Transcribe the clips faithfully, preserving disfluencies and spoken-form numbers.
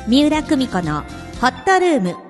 三浦久美子のホットルーム。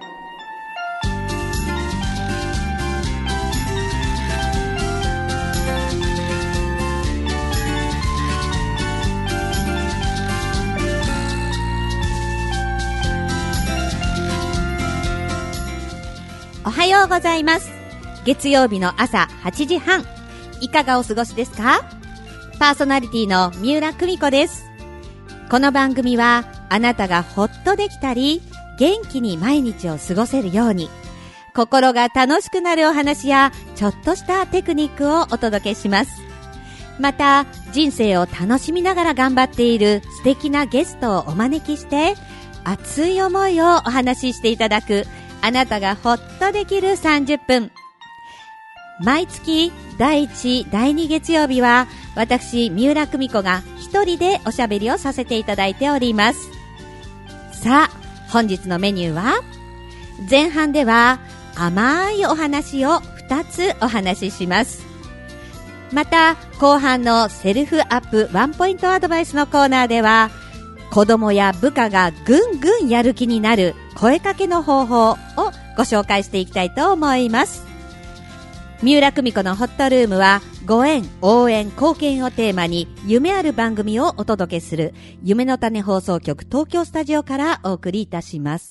おはようございます。月曜日の朝はちじはん、いかがお過ごしですか？パーソナリティの三浦久美子です。この番組はあなたがほっとできたり元気に毎日を過ごせるように、心が楽しくなるお話やちょっとしたテクニックをお届けします。また人生を楽しみながら頑張っている素敵なゲストをお招きして、熱い思いをお話ししていただく、あなたがほっとできるさんじゅっぷん。毎月だいいち、だいに月曜日は私三浦久美子が一人でおしゃべりをさせていただいております。さあ本日のメニューは、前半では甘いお話をふたつお話しします。また後半のセルフアップワンポイントアドバイスのコーナーでは、子供や部下がぐんぐんやる気になる声かけの方法をご紹介していきたいと思います。三浦久美子のホットルームは、ご縁、応援、貢献をテーマに夢ある番組をお届けする夢の種放送局東京スタジオからお送りいたします。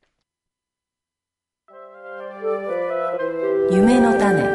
夢の種。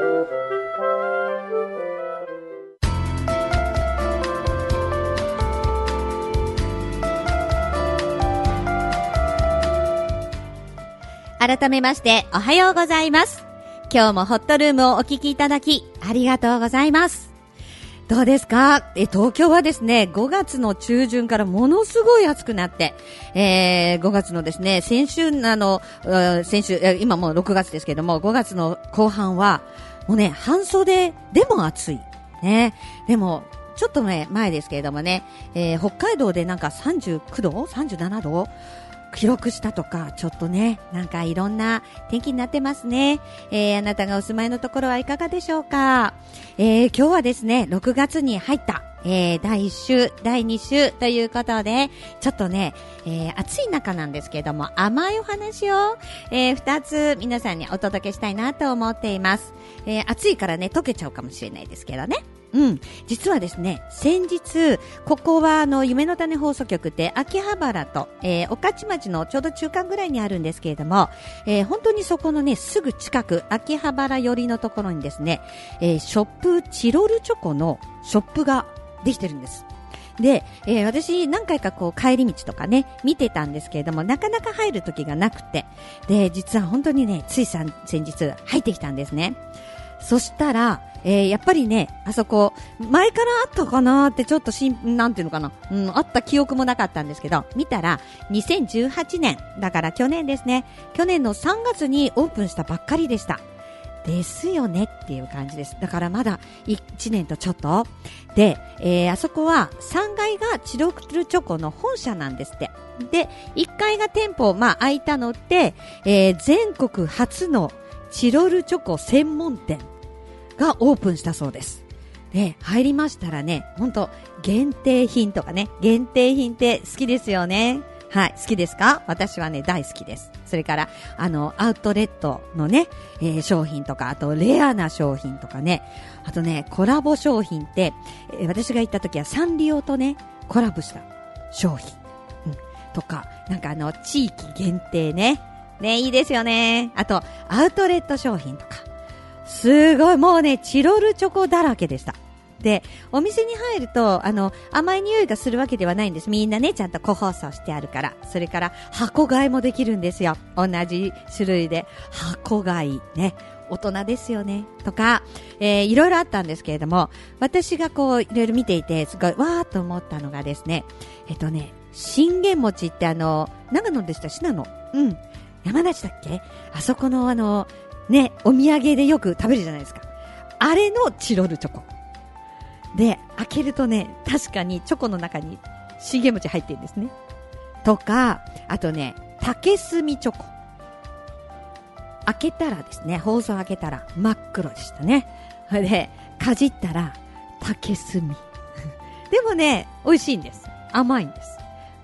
改めましておはようございます。今日もホットルームをお聞きいただきありがとうございます。どうですか？え東京はですね、ごがつの中旬からものすごい暑くなって、えー、ごがつのですね、先週あの先週今もうろくがつですけども、ごがつの後半はもうね、半袖でも暑いね。でもちょっとね前ですけれどもね、えー、北海道でなんかさんじゅうきゅうどさんじゅうななど記録したとか、ちょっとね、なんかいろんな天気になってますね。えー、あなたがお住まいのところはいかがでしょうか？えー、今日はですね、ろくがつに入った、えー、だいいっ週、だいに週ということで、ちょっとね、えー、暑い中なんですけれども、甘いお話を、えー、ふたつ皆さんにお届けしたいなと思っています。えー、暑いからね、溶けちゃうかもしれないですけどね。うん、実はですね、先日ここはあの夢の種放送局って秋葉原と、えー、御徒町のちょうど中間ぐらいにあるんですけれども、えー、本当にそこのねすぐ近く、秋葉原寄りのところにですね、えー、ショップチロルチョコのショップができてるんです。で、えー、私何回かこう帰り道とかね見てたんですけれども、なかなか入る時がなくて、で実は本当にねつい先日入ってきたんですね。そしたら、えー、やっぱりね、あそこ前からあったかなってちょっとしんなんていうのかな、うん、あった記憶もなかったんですけど、見たらにせんじゅうはちねんだから去年ですね、去年のさんがつにオープンしたばっかりでした。ですよねっていう感じです。だからまだいちねんとちょっとで、えー、あそこはさんがいがチロルチョコの本社なんですって。でいっかいが店舗、まあ開いたので、えー、全国初のチロルチョコ専門店がオープンしたそうです。で入りましたらね、本当限定品とかね、限定品って好きですよね。はい、好きですか？私はね大好きです。それからあのアウトレットのね、えー、商品とか、あとレアな商品とかね、あとねコラボ商品って、えー、私が行った時はサンリオとねコラボした商品、うん、とか、なんかあの地域限定ねね、いいですよね。あとアウトレット商品とか、すごいもうねチロルチョコだらけでした。でお店に入るとあの甘い匂いがするわけではないんです。みんなねちゃんと個包装してあるから。それから箱買いもできるんですよ。同じ種類で箱買いね、大人ですよねとか、えー、いろいろあったんですけれども、私がこういろいろ見ていてすごいわーっと思ったのがですね、えっとね信玄餅ってあの長野でしたしなの、うん山梨だっけ、あそこのあのねお土産でよく食べるじゃないですか。あれのチロルチョコで、開けるとね確かにチョコの中に信玄餅入ってるんですね。とか、あとね竹炭チョコ、開けたらですね、包装開けたら真っ黒でしたね。でかじったら竹炭でもね美味しいんです、甘いんです。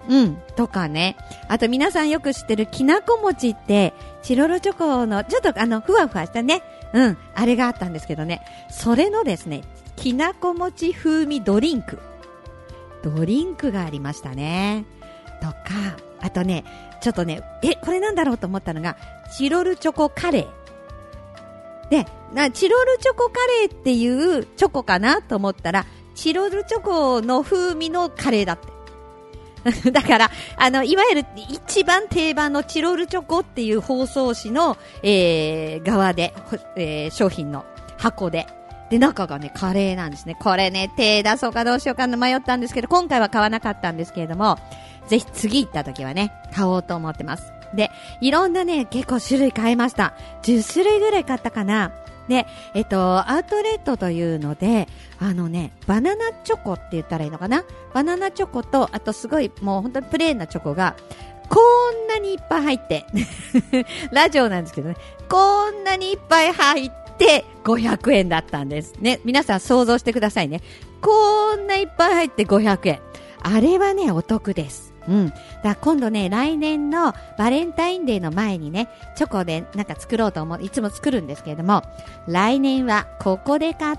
うん、とかね。あと皆さんよく知ってるきなこ餅って、チロルチョコの、ちょっとあの、ふわふわしたね、うん、あれがあったんですけどね。それのですね、きなこ餅風味ドリンク。ドリンクがありましたね。とか、あとね、ちょっとね、え、これなんだろうと思ったのが、チロルチョコカレー。で、なチロルチョコカレーっていうチョコかなと思ったら、チロルチョコの風味のカレーだって。だから、あの、いわゆる一番定番のチロルチョコっていう包装紙の、えー、側で、えー、商品の箱で。で、中がね、カレーなんですね。これね、手出そうかどうしようか迷ったんですけど、今回は買わなかったんですけれども、ぜひ次行った時はね、買おうと思ってます。で、いろんなね、結構種類買いました。じゅっ種類ぐらい買ったかな。で、えっと、アウトレットというので、あのね、バナナチョコって言ったらいいのかな？バナナチョコと、あとすごい、もう本当にプレーンなチョコが、こんなにいっぱい入って、ラジオなんですけどね、こんなにいっぱい入って、ごひゃくえんだったんです。ね、皆さん想像してくださいね。こんないっぱい入ってごひゃくえん。あれはね、お得です。うん。だから今度ね、来年のバレンタインデーの前にね、チョコでなんか作ろうと思う、いつも作るんですけれども、来年はここで買って、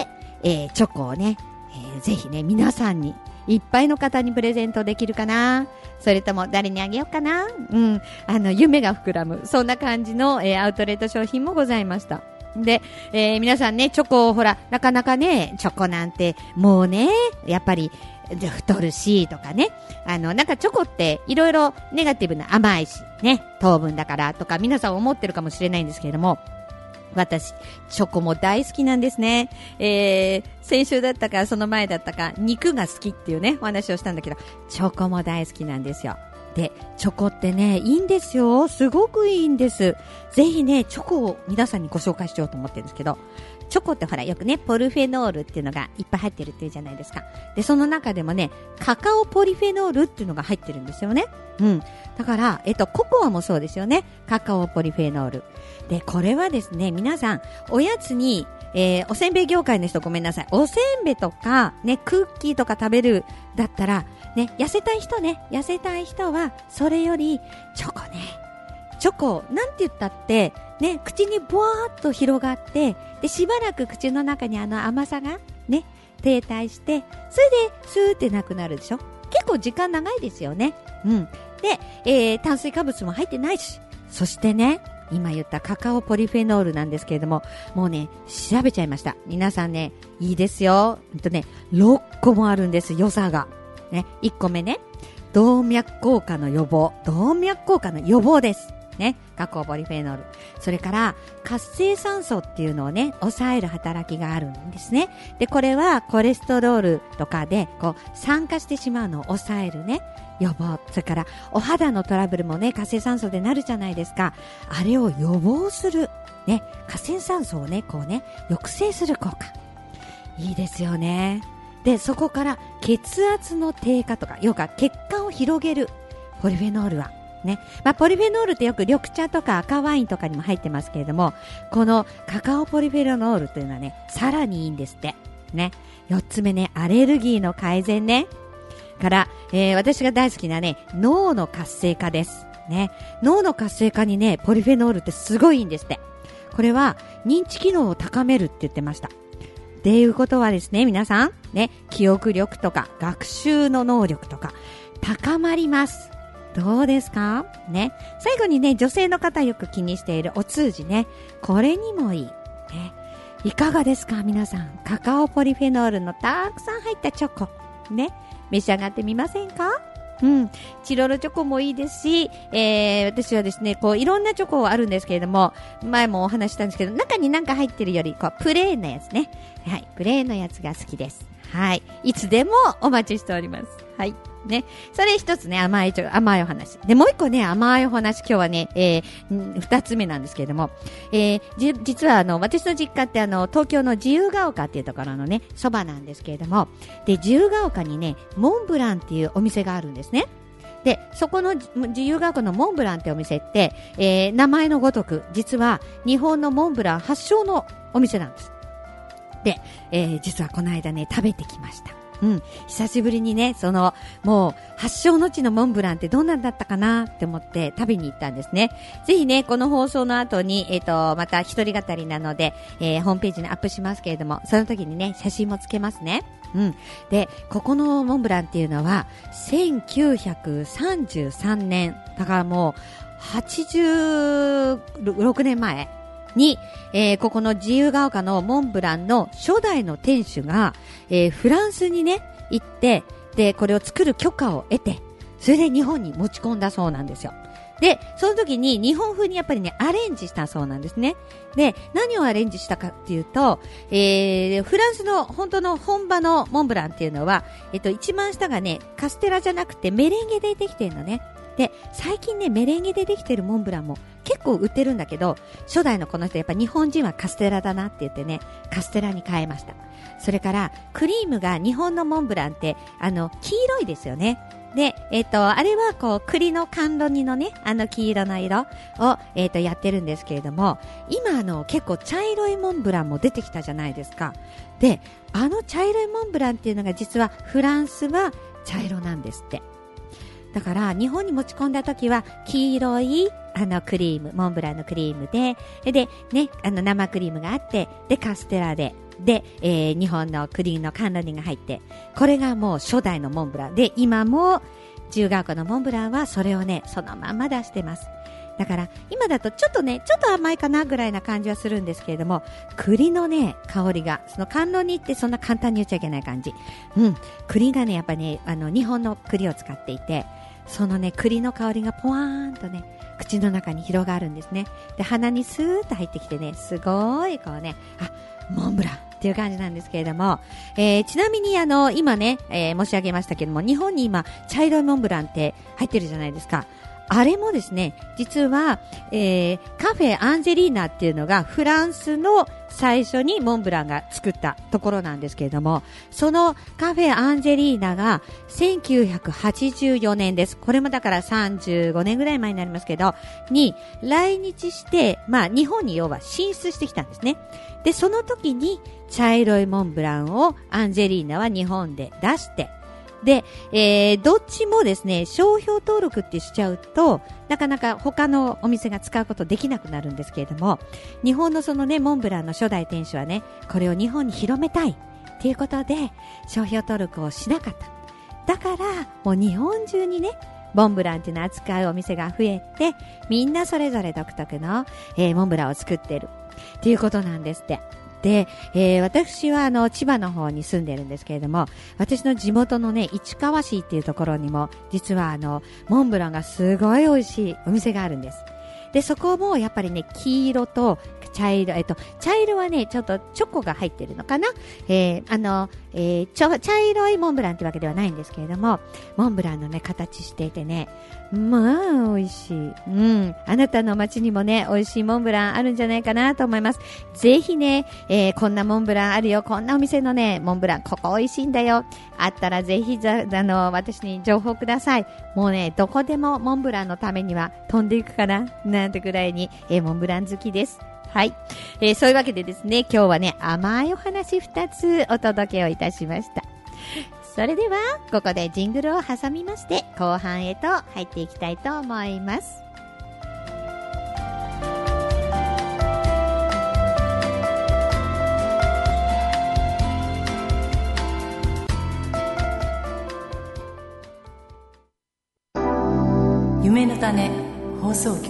えー、チョコをね、えー、ぜひね、皆さんに、いっぱいの方にプレゼントできるかな、それとも誰にあげようかな、うん。あの、夢が膨らむ、そんな感じの、えー、アウトレット商品もございました。で、えー、皆さんね、チョコをほら、なかなかね、チョコなんて、もうね、やっぱり、太るしとかね、あのなんかチョコっていろいろネガティブな甘いしね、糖分だからとか皆さん思ってるかもしれないんですけれども、私チョコも大好きなんですね。えー、先週だったかその前だったか肉が好きっていうねお話をしたんだけど、チョコも大好きなんですよ。で、チョコってね、いいんですよ。すごくいいんです。ぜひね、チョコを皆さんにご紹介しようと思ってるんですけど、チョコってほらよくね、ポルフェノールっていうのがいっぱい入ってるっていうじゃないですか。で、その中でもね、カカオポリフェノールっていうのが入ってるんですよね。うん。だから、えっと、ココアもそうですよね。カカオポリフェノール。で、これはですね、皆さん、おやつに、えー、おせんべい業界の人ごめんなさい。おせんべいとか、ね、クッキーとか食べるだったら、ね、痩せたい人ね、痩せたい人は、それより、チョコね。チョコ、なんて言ったって、ね、口にボワーっと広がって、で、しばらく口の中にあの甘さが、ね、停滞して、それで、スーってなくなるでしょ？結構時間長いですよね。うん。で、えー、炭水化物も入ってないし、そしてね、今言ったカカオポリフェノールなんですけれども、もうね、調べちゃいました。皆さんね、いいですよ。えっとね、ろっこもあるんです、良さが。ね、いっこめね、動脈硬化の予防。動脈硬化の予防です。ね、カカオポリフェノール。それから、活性酸素っていうのをね、抑える働きがあるんですね。で、これはコレステロールとかで、こう、酸化してしまうのを抑えるね、予防。それから、お肌のトラブルもね、活性酸素でなるじゃないですか。あれを予防する。ね、活性酸素をね、こうね、抑制する効果。いいですよね。で、そこから血圧の低下とか、要は血管を広げるポリフェノールは、ね。まあ、ポリフェノールってよく緑茶とか赤ワインとかにも入ってますけれども、このカカオポリフェノールというのはね、さらにいいんですって。ね。四つ目ね、アレルギーの改善ね。から、えー、私が大好きなね、脳の活性化です。ね。脳の活性化にね、ポリフェノールってすごいいいんですって。これは認知機能を高めるって言ってました。っていうことはですね、皆さん、ね、記憶力とか学習の能力とか高まります。どうですかね。最後にね、女性の方よく気にしているお通じね。これにもいい。ね。いかがですか皆さん。カカオポリフェノールのたくさん入ったチョコ。ね。召し上がってみませんか？うん。チロルチョコもいいですし、えー、私はですね、こう、いろんなチョコあるんですけれども、前もお話したんですけど、中になんか入ってるより、こう、プレーンなやつね。はい。プレーンのやつが好きです。はい。いつでもお待ちしております。はい。ね。それ一つね、甘いちょ、甘いお話。で、もう一個ね、甘いお話、今日はね、えー、二つ目なんですけれども、えー、じ、実はあの、私の実家ってあの、東京の自由が丘っていうところのね、そばなんですけれども、で、自由が丘にね、モンブランっていうお店があるんですね。で、そこの自由が丘のモンブランってお店って、えー、名前のごとく、実は日本のモンブラン発祥のお店なんです。で、えー、実はこの間ね、食べてきました。 うん、久しぶりにね、その、もう、発祥の地のモンブランってどんなんだったかなって思って食べに行ったんですね。ぜひね、この放送の後に、えっと、また一人語りなので、えー、ホームページにアップしますけれども、その時にね、写真もつけますね。うん。で、ここのモンブランっていうのは、せんきゅうひゃくさんじゅうさんねん、だからもう、はちじゅうろくねんまえに、えー、ここの自由が丘のモンブランの初代の店主が、えー、フランスにね、行って、で、これを作る許可を得て、それで日本に持ち込んだそうなんですよ。で、その時に日本風にやっぱりね、アレンジしたそうなんですね。で、何をアレンジしたかっていうと、えー、フランスの本当の本場のモンブランっていうのは、えっと、一番下がね、カステラじゃなくてメレンゲでできてるのね。で、最近ね、メレンゲでできてるモンブランも結構売ってるんだけど、初代のこの人やっぱ日本人はカステラだなって言ってね、カステラに変えました。それから、クリームが日本のモンブランって、あの、黄色いですよね。で、えっと、あれはこう、栗の甘露煮のね、あの黄色の色を、えっと、やってるんですけれども、今あの、結構茶色いモンブランも出てきたじゃないですか。で、あの茶色いモンブランっていうのが実はフランスは茶色なんですって。だから日本に持ち込んだ時は黄色いあのクリーム、モンブランのクリームで、でね、あの生クリームがあって、でカステラで、で、えー、日本の栗の甘露煮が入って、これがもう初代のモンブランで、今も自由が丘のモンブランはそれをね、そのまま出してます。だから今だとちょっとね、ちょっと甘いかなぐらいな感じはするんですけれども、栗のね、香りが、その甘露煮ってそんな簡単に言っちゃいけない感じ。うん、栗がね、やっぱね、あの日本の栗を使っていて、そのね、栗の香りがポワーンとね、口の中に広がるんですね。で、鼻にスーッと入ってきてね、すごいこうね、あ、モンブランっていう感じなんですけれども、えー、ちなみにあの、今ね、えー、申し上げましたけども、日本に今、茶色いモンブランって入ってるじゃないですか。あれもですね、実は、えー、カフェアンジェリーナっていうのがフランスの最初にモンブランが作ったところなんですけれども、そのカフェアンジェリーナがせんきゅうひゃくはちじゅうよねんです。これもだからさんじゅうごねんぐらい前になりますけど、に来日して、まあ日本に要は進出してきたんですね。で、その時に茶色いモンブランをアンジェリーナは日本で出して、で、えー、どっちもですね、商標登録ってしちゃうと、なかなか他のお店が使うことできなくなるんですけれども、日本のそのね、モンブランの初代店主はね、これを日本に広めたいっていうことで、商標登録をしなかった。だから、もう日本中にね、モンブランっていうのを扱うお店が増えて、みんなそれぞれ独特の、えー、モンブランを作ってるっていうことなんですって。で、えー、私はあの千葉の方に住んでるんですけれども、私の地元のね、市川市っていうところにも実はあのモンブランがすごい美味しいお店があるんです。で、そこもやっぱりね、黄色と茶色、えっと、茶色はね、ちょっとチョコが入ってるのかな、えー、あの、えー、ちょ、茶色いモンブランってわけではないんですけれども、モンブランのね、形していてね、まあ、美味しい。うん。あなたの街にもね、美味しいモンブランあるんじゃないかなと思います。ぜひね、えー、こんなモンブランあるよ。こんなお店のね、モンブラン、ここ美味しいんだよ。あったらぜひ、あの、私に情報ください。もうね、どこでもモンブランのためには飛んでいくかななんてぐらいに、えー、モンブラン好きです。はい、えー。そういうわけでですね、今日はね、甘いお話ふたつお届けをいたしました。それではここでジングルを挟みまして後半へと入っていきたいと思います。 夢の種放送局。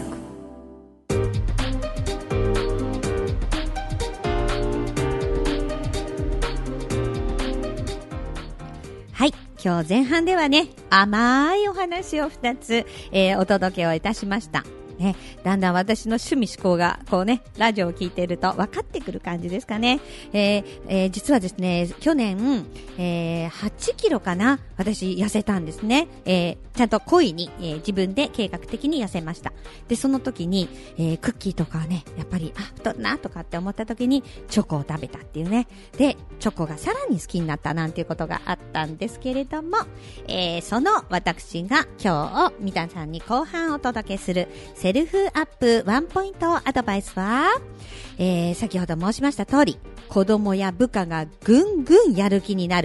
今日前半ではね、甘いお話をふたつ、えー、お届けをいたしました。ね、だんだん私の趣味思考がこうね、ラジオを聞いていると分かってくる感じですかね。えーえー、実はですね、去年、えー、はちキロかな、私痩せたんですね。えー、ちゃんと故意に、えー、自分で計画的に痩せました。で、その時に、えー、クッキーとかね、やっぱり、あ、太るなとかって思った時に、チョコを食べたっていうね。で、チョコがさらに好きになったなんていうことがあったんですけれども、えー、その私が今日、皆さんに後半お届けするセルフアップワンポイントアドバイスは、えー、先ほど申しました通り、子供や部下がぐんぐんやる気になる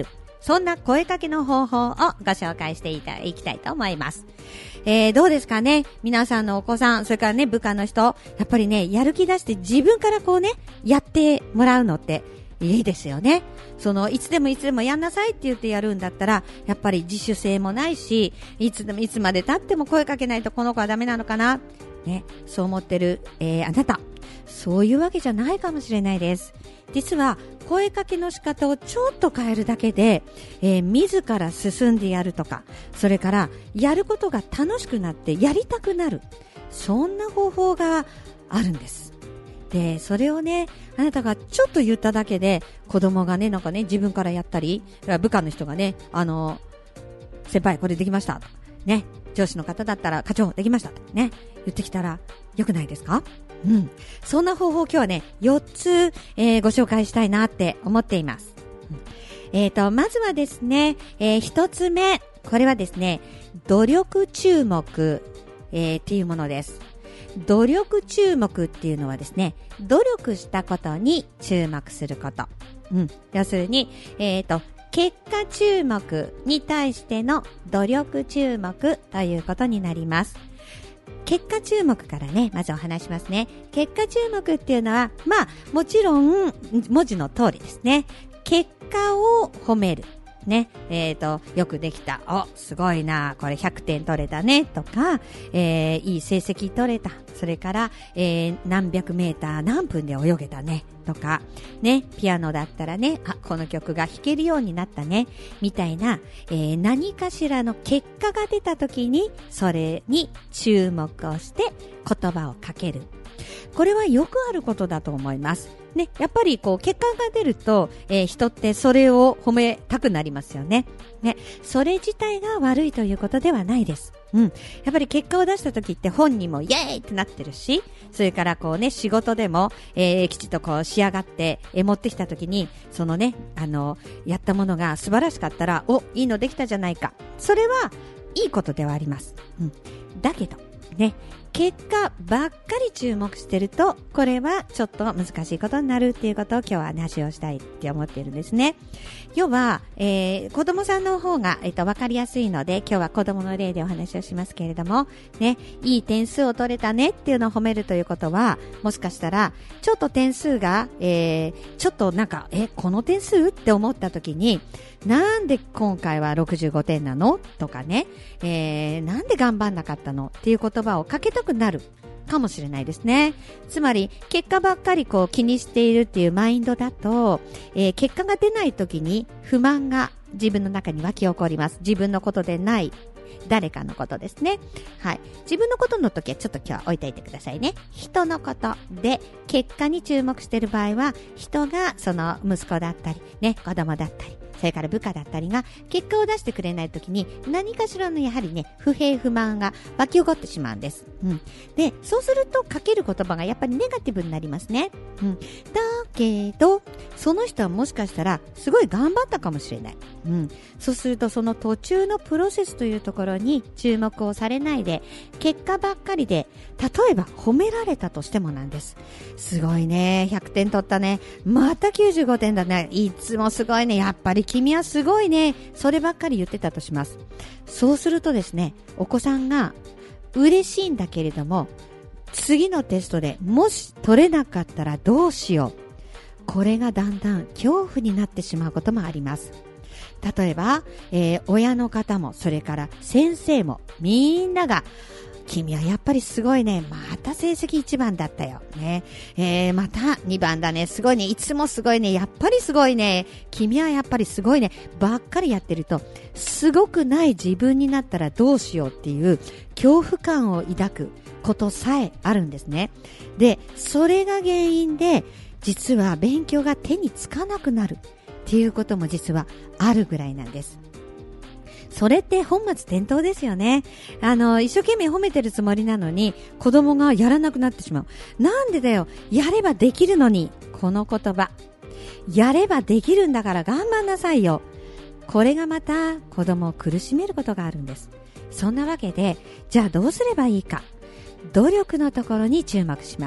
そんな声かけの方法をご紹介していたいきたいと思います。えー、どうですかね、皆さんのお子さん、それからね、部下の人、やっぱりね、やる気出して自分からこうね、やってもらうのっていいですよね。その、いつでもいつでもやんなさいって言ってやるんだったら、やっぱり自主性もないし、いつでもいつまで経っても声かけないとこの子はダメなのかな。ね、そう思ってる、えー、あなた、そういうわけじゃないかもしれないです。実は、声かけの仕方をちょっと変えるだけで、えー、自ら進んでやるとか、それからやることが楽しくなってやりたくなる、そんな方法があるんです。で、それをね、あなたがちょっと言っただけで、子供がね、なんかね、自分からやったり、部下の人がね、あの、先輩これできましたね、上司の方だったら課長できましたね、言ってきたら良くないですか？うん。そんな方法を今日はね、よっつ、えー、ご紹介したいなって思っています。うん、えーと、まずはですね、えー、ひとつめ、これはですね、努力注目、えー、っていうものです。努力注目っていうのはですね、努力したことに注目すること。うん。要するに、えーと、結果注目に対しての努力注目ということになります。結果注目からね、まずお話しますね。結果注目っていうのは、まあ、もちろん、文字の通りですね。結果を褒める。ね。えっと、よくできた。お、すごいな。これひゃくてん取れたね。とか、えー、いい成績取れた。それから、えー、何百メーター何分で泳げたね。とか、ね。ピアノだったらね、あ、この曲が弾けるようになったね。みたいな、えー、何かしらの結果が出た時に、それに注目をして言葉をかける。これはよくあることだと思います。ね、やっぱりこう結果が出ると、えー、人ってそれを褒めたくなりますよね。ね、それ自体が悪いということではないです。うん。やっぱり結果を出した時って本人もイエーイってなってるし、それからこうね、仕事でも、えー、きちっとこう仕上がって、えー、持ってきた時に、そのね、あの、やったものが素晴らしかったら、お、いいのできたじゃないか。それはいいことではあります。うん。だけど、ね、結果ばっかり注目してると、これはちょっと難しいことになるっていうことを今日は話をしたいって思っているんですね。要は、えー、子供さんの方が、えっと、わかりやすいので、今日は子供の例でお話をしますけれども、ね、いい点数を取れたねっていうのを褒めるということは、もしかしたら、ちょっと点数が、えー、ちょっとなんか、え、この点数って思った時に、なんで今回はろくじゅうごてんなのとかね、えー、なんで頑張んなかったのっていう言葉をかけたくなるかもしれないですね。つまり結果ばっかりこう気にしているっていうマインドだと、えー、結果が出ない時に不満が自分の中に湧き起こります。自分のことでない誰かのことですね。はい。自分のことの時はちょっと今日は置いておいてくださいね。人のことで結果に注目している場合は、人がその息子だったりね、子供だったり、それから部下だったりが結果を出してくれないときに何かしらのやはりね、不平不満が湧き起こってしまうんです。うん。で、そうするとかける言葉がやっぱりネガティブになりますね。うん。だけど、その人はもしかしたらすごい頑張ったかもしれない。うん。そうするとその途中のプロセスというところに注目をされないで、結果ばっかりで、例えば褒められたとしてもなんです。すごいね。ひゃくてん取ったね。またきゅうじゅうごてんだね。いつもすごいね。やっぱり君はすごいね。そればっかり言ってたとします。そうするとですね、お子さんが嬉しいんだけれども、次のテストでもし取れなかったらどうしよう。これがだんだん恐怖になってしまうこともあります。例えば、えー、親の方も、それから先生も、みんなが、君はやっぱりすごいね。また成績いちばんだったよ。ね。えー、またにばんだね。すごいね。いつもすごいね。やっぱりすごいね。君はやっぱりすごいね。ばっかりやってると、すごくない自分になったらどうしようっていう恐怖感を抱くことさえあるんですね。で、それが原因で、実は勉強が手につかなくなるっていうことも実はあるぐらいなんです。それって本末転倒ですよね。あの、一生懸命褒めてるつもりなのに、子供がやらなくなってしまう。なんでだよ。やればできるのに。この言葉。やればできるんだから頑張んなさいよ。これがまた子供を苦しめることがあるんです。そんなわけで、じゃあどうすればいいか。努力のところに注目します。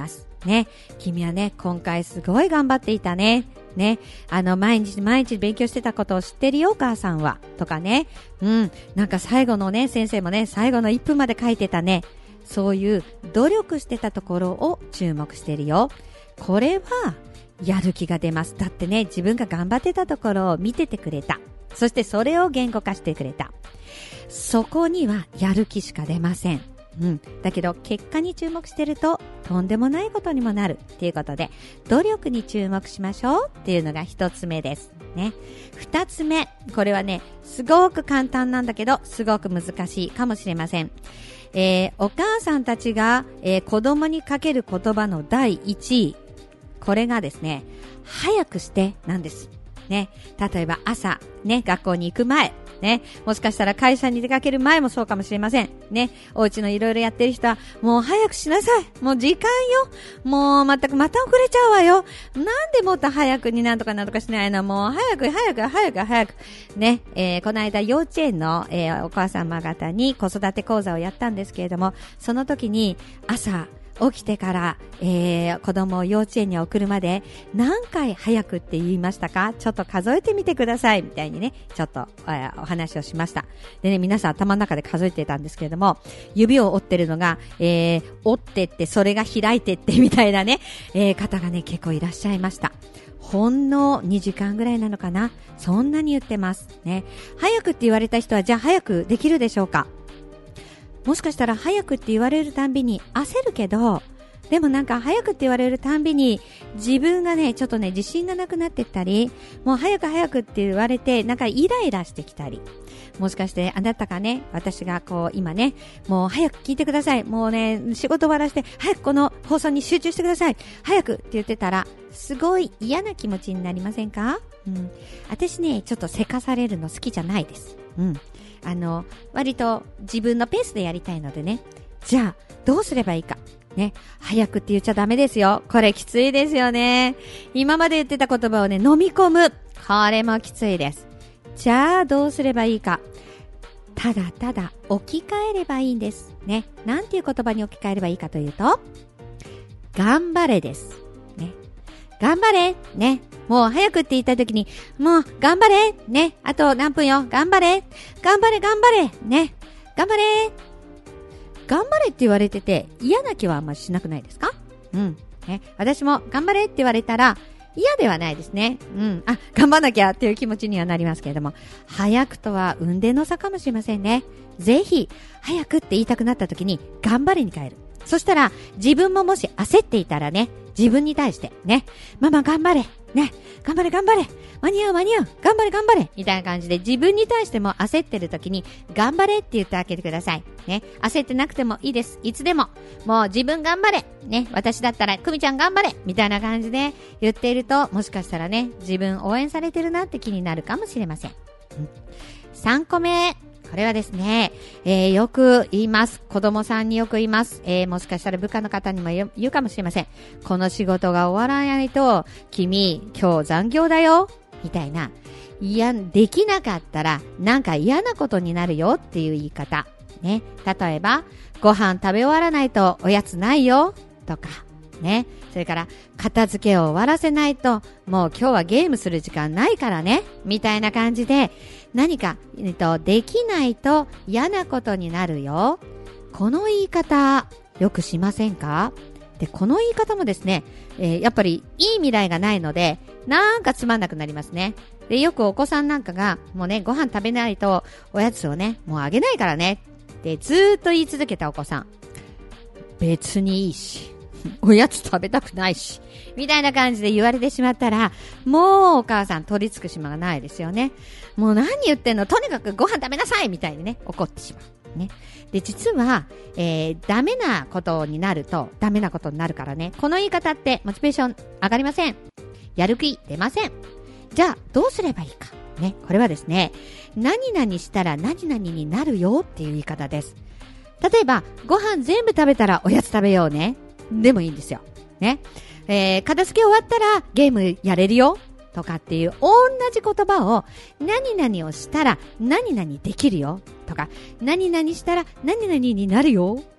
ね、君はね、今回すごい頑張っていたね。ね、あの、毎日毎日勉強してたことを知ってるよ、お母さんは。とかね。うん。なんか最後のね、先生もね、最後のいっぷんまで書いてたね。そういう努力してたところを注目してるよ。これは、やる気が出ます。だってね、自分が頑張ってたところを見ててくれた。そしてそれを言語化してくれた。そこにはやる気しか出ません。うん。だけど結果に注目してるととんでもないことにもなるっていうことで、努力に注目しましょうっていうのが一つ目ですね。二つ目、これはね、すごく簡単なんだけどすごく難しいかもしれません。えー、お母さんたちが、えー、子供にかける言葉のだいいちい、これがですね、早くしてなんですね。例えば朝ね、学校に行く前ね、もしかしたら会社に出かける前もそうかもしれません。ね、お家のいろいろやってる人は、もう早くしなさい。もう時間よ。もう全くまた遅れちゃうわよ。なんでもっと早くになんとかなんとかしないの。もう早く早く早く早く。ね、えー、この間幼稚園の、えー、お母様方に子育て講座をやったんですけれども、その時に朝、起きてから、えー、子供を幼稚園に送るまで何回早くって言いましたか？ちょっと数えてみてくださいみたいにね、ちょっとお話をしました。でね、皆さん頭の中で数えてたんですけれども、指を折ってるのが、えー、折ってってそれが開いてってみたいなね、えー、方がね結構いらっしゃいました。ほんのにじかんぐらいなのかな、そんなに言ってますね。早くって言われた人はじゃあ早くできるでしょうか？もしかしたら早くって言われるたんびに焦るけど、でもなんか早くって言われるたんびに自分がねちょっとね自信がなくなってったり、もう早く早くって言われてなんかイライラしてきたり、もしかしてあなたがね、私がこう今ね、もう早く聞いてください、もうね仕事終わらせて早くこの放送に集中してください、早くって言ってたらすごい嫌な気持ちになりませんか？うん、私ねちょっとせかされるの好きじゃないです。うん、あの割と自分のペースでやりたいのでね、じゃあどうすればいいかね、早くって言っちゃダメですよ。これきついですよね。今まで言ってた言葉をね飲み込む、これもきついです。じゃあどうすればいいか、ただただ置き換えればいいんですね。なんていう言葉に置き換えればいいかというと、頑張れですね。頑張れね。もう早くって言った時に、もう頑張れね。あと何分よ。頑張れ頑張れ頑張れね。頑張れ頑張れって言われてて嫌な気はあんまりしなくないですか？うん。ね。私も頑張れって言われたら嫌ではないですね。うん。あ、頑張んなきゃっていう気持ちにはなりますけれども、早くとは運転の差かもしれませんね。ぜひ、早くって言いたくなった時に頑張れに変える。そしたら自分ももし焦っていたらね、自分に対してね、ママ頑張れね、頑張れ頑張れ間に合う間に合う頑張れ頑張れみたいな感じで、自分に対しても焦ってる時に頑張れって言ってあげてくださいね。焦ってなくてもいいです。いつでももう自分頑張れね、私だったら久美ちゃん頑張れみたいな感じで言っていると、もしかしたらね、自分応援されてるなって気になるかもしれません。うん、さんこめ、これはですね、えー、よく言います。子供さんによく言います。えー、もしかしたら部下の方にも言う、言うかもしれません。この仕事が終わらないと、君、今日残業だよみたいな。いや、できなかったら、なんか嫌なことになるよっていう言い方。ね。例えば、ご飯食べ終わらないとおやつないよとか。ね。それから、片付けを終わらせないと、もう今日はゲームする時間ないからね。みたいな感じで、何か、えっと、できないと嫌なことになるよ。この言い方、よくしませんか？で、この言い方もですね、えー、やっぱりいい未来がないので、なんかつまんなくなりますね。で、よくお子さんなんかが、もうね、ご飯食べないとおやつをね、もうあげないからね。ってずーっと言い続けたお子さん。別にいいし。おやつ食べたくないしみたいな感じで言われてしまったら、もうお母さん取り付く島がないですよね。もう何言ってんの、とにかくご飯食べなさいみたいにね、怒ってしまうね。で、実は、えー、ダメなことになるとダメなことになるからね、この言い方ってモチベーション上がりません。やる気出ません。じゃあどうすればいいかね。これはですね、何々したら何々になるよっていう言い方です。例えば、ご飯全部食べたらおやつ食べようねでもいいんですよ。ね。えー、片付け終わったらゲームやれるよとかっていう同じ言葉を、何々をしたら何々できるよとか、何々したら何々になるよ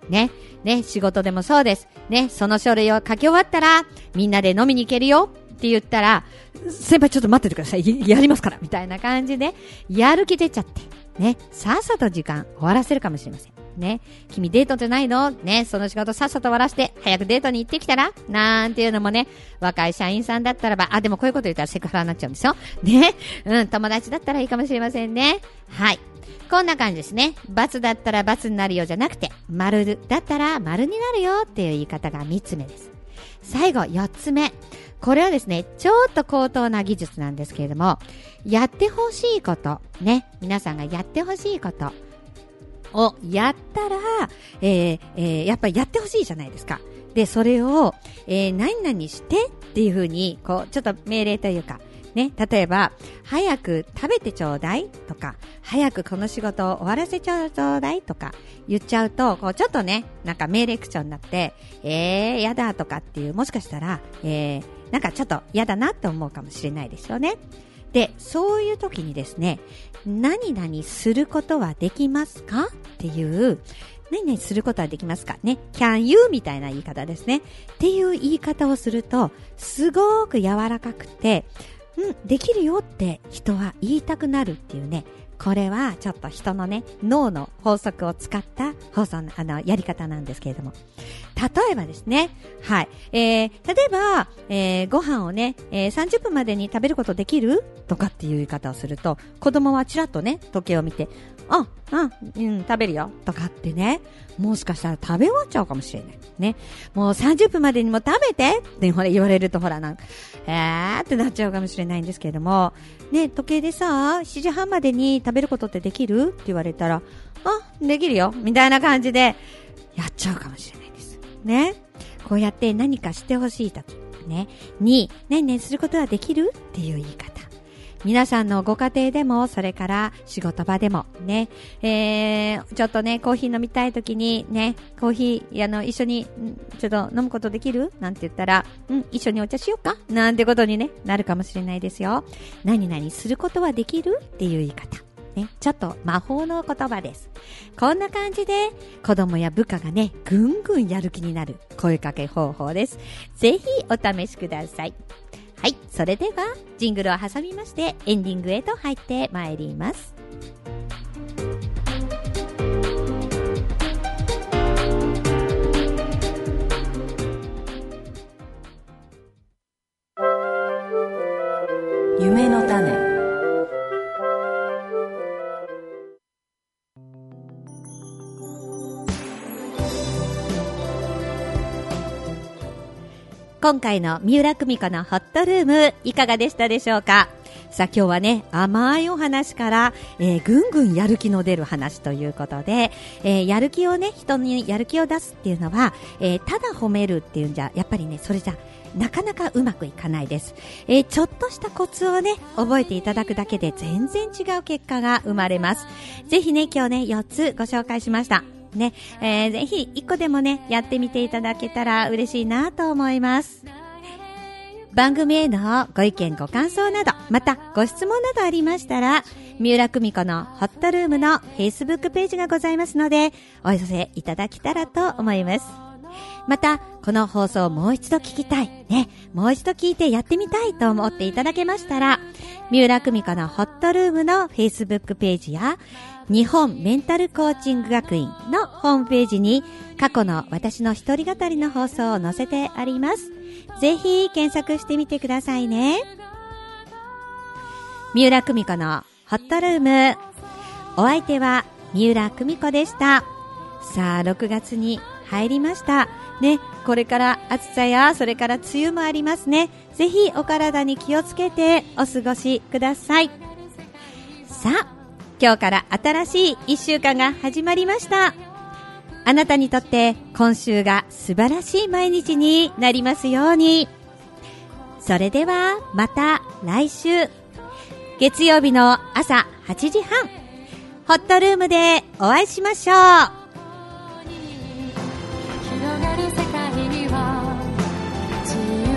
ね。ね、仕事でもそうです。ね、その書類を書き終わったら、みんなで飲みに行けるよって言ったら、先輩ちょっと待っててください。やりますから。みたいな感じで、やる気出ちゃって、ね、さっさと時間終わらせるかもしれません。ね、君デートじゃないのね、その仕事さっさと終わらせて、早くデートに行ってきたらなんていうのもね、若い社員さんだったらば、あ、でもこういうこと言ったらセクハラになっちゃうんですよ。ね、うん、友達だったらいいかもしれませんね。はい。こんな感じですね。×だったら×になるよじゃなくて、丸だったら丸になるよっていう言い方がみっつめです。最後、よっつめ。これはですね、ちょっと高等な技術なんですけれども、やってほしいこと、ね、皆さんがやってほしいことをやったら、えーえー、やっぱりやってほしいじゃないですか。で、それを、えー、何々してっていうふうに、こう、ちょっと命令というか、ね、例えば、早く食べてちょうだいとか、早くこの仕事を終わらせちょうだいとか言っちゃうと、こうちょっとね、なんか命令口調になって、えー、やだとかっていう、もしかしたら、えー、なんかちょっとやだなって思うかもしれないですよね。で、そういう時にですね、何々することはできますかっていう、何々することはできますかね。can you みたいな言い方ですね。っていう言い方をすると、すごく柔らかくて、うん、できるよって人は言いたくなるっていうね。これはちょっと人のね、脳の法則を使った放送の、あの、やり方なんですけれども。例えばですね、はい。えー、例えば、えー、ご飯をね、えー、さんじゅっぷんまでに食べることできるとかっていう言い方をすると、子供はちらっとね、時計を見て、あ、あ、うん、食べるよとかってね、もしかしたら食べ終わっちゃうかもしれない。ね。もうさんじゅっぷんまでにも食べてってほら言われるとほらなんか、えーってなっちゃうかもしれないんですけれども、ね、時計でさ、しちじはんまでに食べることってできるって言われたら、あ、できるよみたいな感じでやっちゃうかもしれないです。ね。こうやって何かしてほしいとき、ね。に、ねんねんすることはできるっていう言い方。皆さんのご家庭でも、それから仕事場でもね、えー、ちょっとね、コーヒー飲みたいときにね、コーヒー、あの、一緒に、ちょっと飲むことできるなんて言ったら、うん、一緒にお茶しようかなんてことにね、なるかもしれないですよ。何々することはできるっていう言い方。ね、ちょっと魔法の言葉です。こんな感じで、子供や部下がね、ぐんぐんやる気になる声かけ方法です。ぜひお試しください。はい、それではジングルを挟みましてエンディングへと入ってまいります。 夢の種。 今回の三浦久美子のホットルームいかがでしたでしょうか。さあ今日はね、甘いお話から、えー、ぐんぐんやる気の出る話ということで、えー、やる気をね、人にやる気を出すっていうのは、えー、ただ褒めるっていうんじゃ、やっぱりね、それじゃなかなかうまくいかないです。えー、ちょっとしたコツをね、覚えていただくだけで全然違う結果が生まれます。ぜひね、今日ね、よっつご紹介しました。ね、えー、ぜひ一個でもね、やってみていただけたら嬉しいなと思います。番組へのご意見ご感想など、またご質問などありましたら、三浦久美子のホットルームの Facebook ページがございますので、お寄せいただけたらと思います。また、この放送をもう一度聞きたい、ね、もう一度聞いてやってみたいと思っていただけましたら、三浦久美子のホットルームの Facebook ページや、日本メンタルコーチング学院のホームページに過去の私の一人語りの放送を載せてあります。ぜひ検索してみてくださいね。三浦久美子のホットルーム。お相手は三浦久美子でした。さあ、ろくがつに入りました。ね、これから暑さやそれから梅雨もありますね。ぜひお体に気をつけてお過ごしください。さあ、今日から新しい一週間が始まりました。あなたにとって今週が素晴らしい毎日になりますように。それではまた来週月曜日の朝はちじはん、ホットルームでお会いしましょう。広がる世界には自由